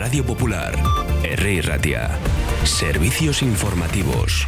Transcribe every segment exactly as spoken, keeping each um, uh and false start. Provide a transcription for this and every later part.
Radio Popular, Herri Ratia. Servicios informativos.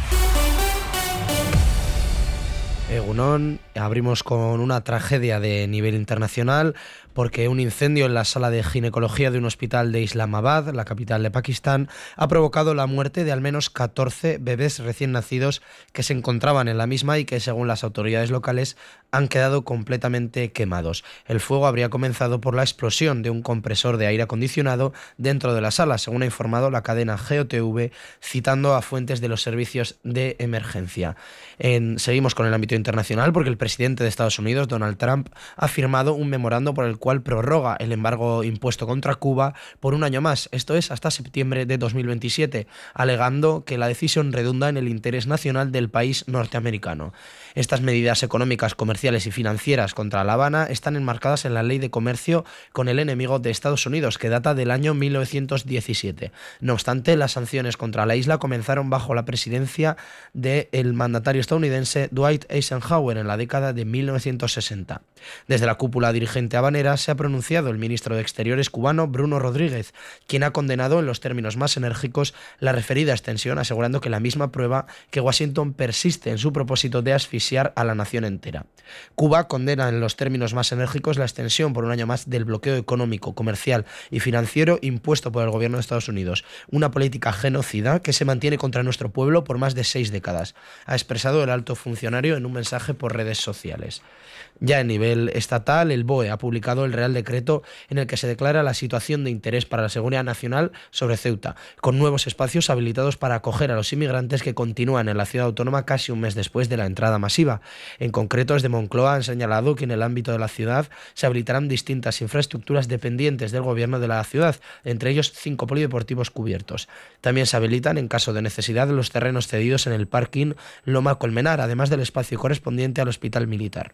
Egunon, abrimos con una tragedia de nivel internacional porque un incendio en la sala de ginecología de un hospital de Islamabad, la capital de Pakistán, ha provocado la muerte de al menos catorce bebés recién nacidos que se encontraban en la misma y que, según las autoridades locales, han quedado completamente quemados. El fuego habría comenzado por la explosión de un compresor de aire acondicionado dentro de la sala, según ha informado la cadena G O T V, citando a fuentes de los servicios de emergencia. En, seguimos con el ámbito internacional porque el presidente de Estados Unidos, Donald Trump, ha firmado un memorando por el cual prorroga el embargo impuesto contra Cuba por un año más, esto es hasta septiembre de dos mil veintisiete, alegando que la decisión redunda en el interés nacional del país norteamericano. Estas medidas económicas, comerciales y financieras contra La Habana están enmarcadas en la Ley de Comercio con el enemigo de Estados Unidos, que data del año mil novecientos diecisiete. No obstante, las sanciones contra la isla comenzaron bajo la presidencia del mandatario estadounidense Dwight Eisenhower en la década de mil novecientos sesenta. Desde la cúpula dirigente habanera se ha pronunciado el ministro de Exteriores cubano Bruno Rodríguez, quien ha condenado en los términos más enérgicos la referida extensión, asegurando que la misma prueba que Washington persiste en su propósito de asfixiar a la nación entera. Cuba condena en los términos más enérgicos la extensión por un año más del bloqueo económico, comercial y financiero impuesto por el gobierno de Estados Unidos, una política genocida que se mantiene contra nuestro pueblo por más de seis décadas, ha expresado el alto funcionario en un mensaje por redes sociales. Ya a nivel estatal, el B O E ha publicado el Real Decreto en el que se declara la situación de interés para la seguridad nacional sobre Ceuta, con nuevos espacios habilitados para acoger a los inmigrantes que continúan en la ciudad autónoma casi un mes después de la entrada masiva. En concreto, desde Moncloa han señalado que en el ámbito de la ciudad se habilitarán distintas infraestructuras dependientes del gobierno de la ciudad, entre ellos cinco polideportivos cubiertos. También se habilitan, en caso de necesidad, los terrenos cedidos en el parking Loma Colmenar, además del espacio correspondiente al hospital militar.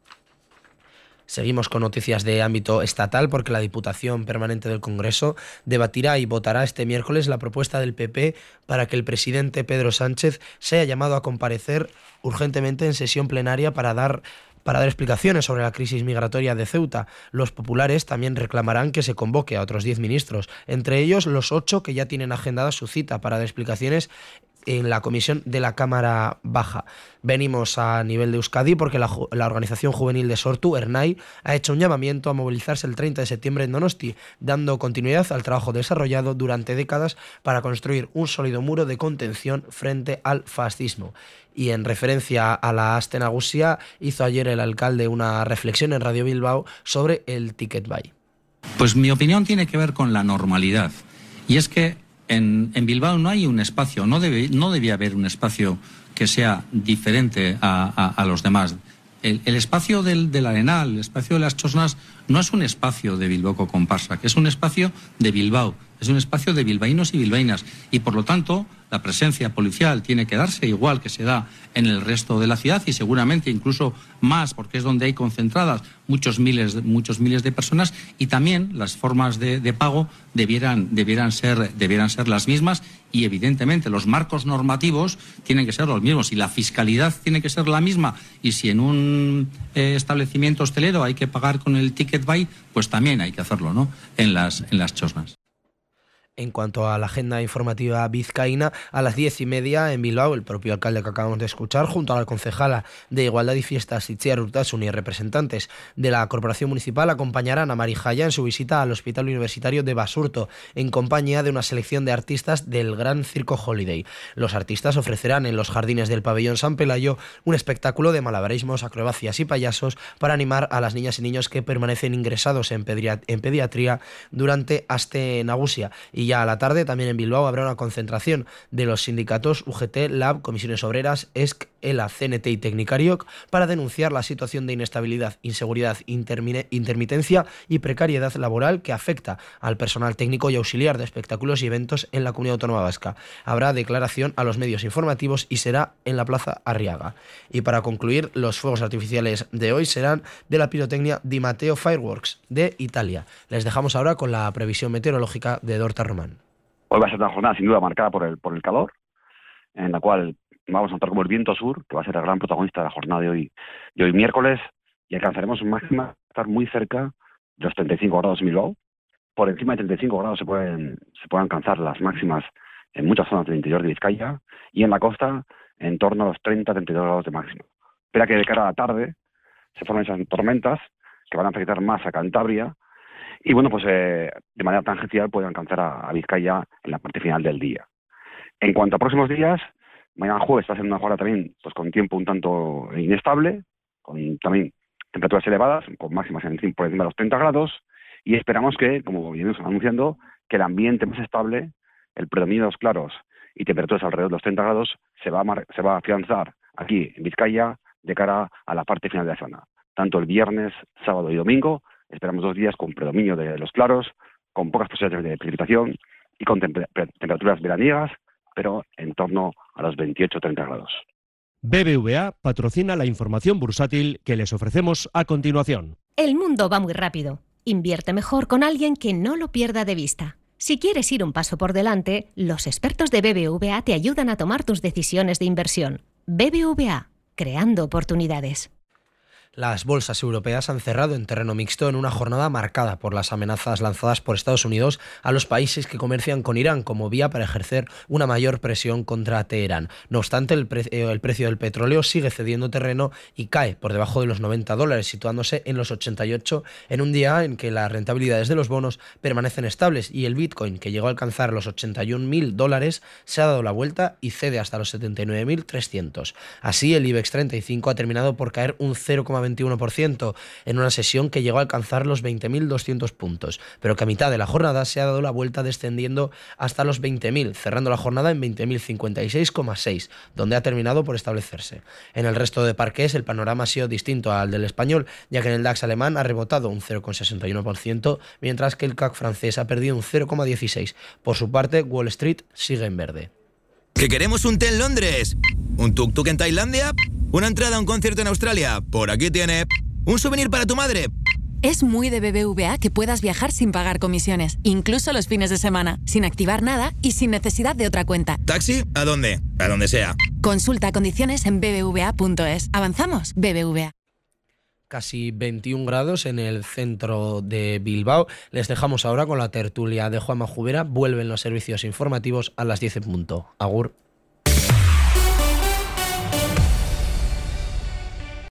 Seguimos con noticias de ámbito estatal porque la Diputación Permanente del Congreso debatirá y votará este miércoles la propuesta del P P para que el presidente Pedro Sánchez sea llamado a comparecer urgentemente en sesión plenaria para dar Para dar explicaciones sobre la crisis migratoria de Ceuta. Los populares también reclamarán que se convoque a otros diez ministros, entre ellos los ocho que ya tienen agendada su cita para dar explicaciones en la comisión de la Cámara Baja. Venimos a nivel de Euskadi porque la, la organización juvenil de Sortu, Ernai, ha hecho un llamamiento a movilizarse el treinta de septiembre en Donosti, dando continuidad al trabajo desarrollado durante décadas para construir un sólido muro de contención frente al fascismo. Y en referencia a la Aste Nagusia, hizo ayer el alcalde una reflexión en Radio Bilbao sobre el Ticket Buy. Pues mi opinión tiene que ver con la normalidad. Y es que en, en Bilbao no hay un espacio, no, debe, no debía haber un espacio que sea diferente a, a, a los demás. El, el espacio del, del Arenal, el espacio de las Chosnas, no es un espacio de Bilbao Comparsa, que es un espacio de Bilbao, es un espacio de bilbaínos y bilbaínas. Y por lo tanto, la presencia policial tiene que darse igual que se da en el resto de la ciudad y seguramente incluso más, porque es donde hay concentradas muchos miles, muchos miles de personas, y también las formas de, de pago debieran, debieran, ser, debieran ser las mismas y evidentemente los marcos normativos tienen que ser los mismos y la fiscalidad tiene que ser la misma, y si en un eh, establecimiento hostelero hay que pagar con el Ticket Buy, pues también hay que hacerlo, ¿no?, en las, en las Chosnas. En cuanto a la agenda informativa vizcaína, a las diez y media en Bilbao, el propio alcalde que acabamos de escuchar, junto a la concejala de Igualdad y Fiestas, Itziar Urtasun, y representantes de la Corporación Municipal, acompañarán a Mari Jaya en su visita al Hospital Universitario de Basurto, en compañía de una selección de artistas del Gran Circo Holiday. Los artistas ofrecerán en los jardines del Pabellón San Pelayo un espectáculo de malabarismos, acrobacias y payasos para animar a las niñas y niños que permanecen ingresados en, pediat- en pediatría durante Aste Nagusia. Y ya a la tarde, también en Bilbao, habrá una concentración de los sindicatos U G T, Lab, Comisiones Obreras, E S C, ELA, C N T y Tecnicariok para denunciar la situación de inestabilidad, inseguridad, intermine, intermitencia y precariedad laboral que afecta al personal técnico y auxiliar de espectáculos y eventos en la Comunidad Autónoma Vasca. Habrá declaración a los medios informativos y será en la Plaza Arriaga. Y para concluir, los fuegos artificiales de hoy serán de la pirotecnia Di Matteo Fireworks de Italia. Les dejamos ahora con la previsión meteorológica de Dorta Román. Hoy va a ser una jornada sin duda marcada por el por el calor, en la cual vamos a notar como el viento sur, que va a ser el gran protagonista de la jornada de hoy, de hoy miércoles, y alcanzaremos máxima estar muy cerca de los treinta y cinco grados en Bilbao, por encima de treinta y cinco grados se pueden, se pueden alcanzar las máximas en muchas zonas del interior de Vizcaya, y en la costa en torno a los treinta a treinta y dos grados de máxima. Espera que de cara a la tarde se formen esas tormentas que van a afectar más a Cantabria, y bueno, pues eh, de manera tangencial pueden alcanzar a, a Vizcaya en la parte final del día. En cuanto a próximos días, mañana jueves está siendo una jornada también pues con tiempo un tanto inestable, con también temperaturas elevadas, con máximas en, por encima de los treinta grados, y esperamos que, como venimos anunciando, que el ambiente más estable, el predominio de los claros y temperaturas alrededor de los treinta grados se va a, mar- se va a afianzar aquí en Vizcaya de cara a la parte final de la semana. Tanto el viernes, sábado y domingo, esperamos dos días con predominio de los claros, con pocas posibilidades de precipitación y con temper- temperaturas veraniegas, pero en torno a los veintiocho a treinta grados. B B V A patrocina la información bursátil que les ofrecemos a continuación. El mundo va muy rápido. Invierte mejor con alguien que no lo pierda de vista. Si quieres ir un paso por delante, los expertos de B B V A te ayudan a tomar tus decisiones de inversión. B B V A, creando oportunidades. Las bolsas europeas han cerrado en terreno mixto en una jornada marcada por las amenazas lanzadas por Estados Unidos a los países que comercian con Irán como vía para ejercer una mayor presión contra Teherán. No obstante, el, pre- el precio del petróleo sigue cediendo terreno y cae por debajo de los noventa dólares, situándose en los ochenta y ocho en un día en que las rentabilidades de los bonos permanecen estables, y el Bitcoin, que llegó a alcanzar los ochenta y un mil dólares, se ha dado la vuelta y cede hasta los setenta y nueve mil trescientos. Así, el IBEX treinta y cinco ha terminado por caer un cero coma veintiuno por ciento en una sesión que llegó a alcanzar los veinte mil doscientos puntos, pero que a mitad de la jornada se ha dado la vuelta descendiendo hasta los veinte mil, cerrando la jornada en veinte mil cincuenta y seis coma seis, donde ha terminado por establecerse. En el resto de parques el panorama ha sido distinto al del español, ya que en el DAX alemán ha rebotado un cero coma sesenta y uno por ciento, mientras que el C A C francés ha perdido un cero coma dieciséis por ciento. Por su parte, Wall Street sigue en verde. ¿Que queremos un té en Londres? ¿Un tuk-tuk en Tailandia? ¿Una entrada a un concierto en Australia? Por aquí tiene. ¿Un souvenir para tu madre? Es muy de B B V A que puedas viajar sin pagar comisiones, incluso los fines de semana, sin activar nada y sin necesidad de otra cuenta. ¿Taxi? ¿A dónde? A donde sea. Consulta condiciones en b b v a punto es. ¿Avanzamos? B B V A. Casi veintiún grados en el centro de Bilbao. Les dejamos ahora con la tertulia de Juanma Jubera. Vuelven los servicios informativos a las diez en punto. Agur.